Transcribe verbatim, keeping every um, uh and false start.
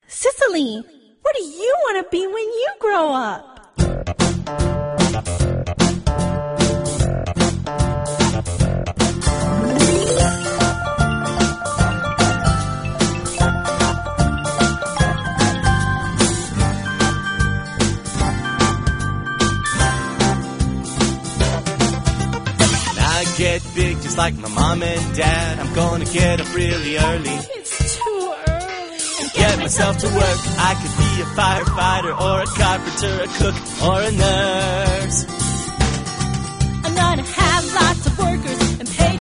Cicely, what do you want to be when you grow up? Get big just like my mom and dad. I'm gonna get up really early. It's too early. Get myself to work. I could be a firefighter or a carpenter, a cook or a nurse. I'm gonna have lots of workers